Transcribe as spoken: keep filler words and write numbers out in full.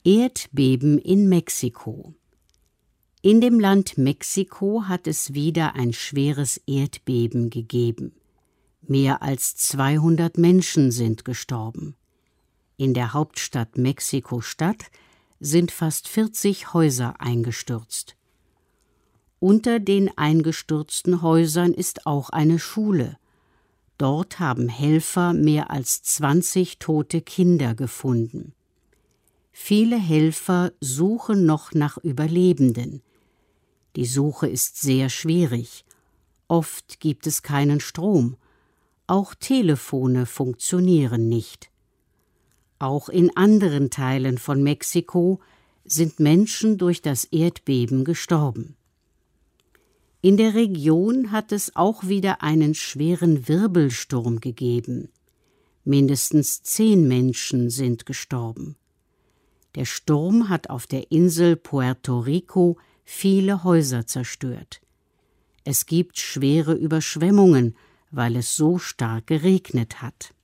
Erdbeben in Mexiko. In dem Land Mexiko hat es wieder ein schweres Erdbeben gegeben. Mehr als zweihundert Menschen sind gestorben. In der Hauptstadt Mexiko-Stadt sind fast vierzig Häuser eingestürzt. Unter den eingestürzten Häusern ist auch eine Schule. Dort haben Helfer mehr als zwanzig tote Kinder gefunden. Viele Helfer suchen noch nach Überlebenden. Die Suche ist sehr schwierig. Oft gibt es keinen Strom. Auch Telefone funktionieren nicht. Auch in anderen Teilen von Mexiko sind Menschen durch das Erdbeben gestorben. In der Region hat es auch wieder einen schweren Wirbelsturm gegeben. Mindestens zehn Menschen sind gestorben. Der Sturm hat auf der Insel Puerto Rico viele Häuser zerstört. Es gibt schwere Überschwemmungen, weil es so stark geregnet hat.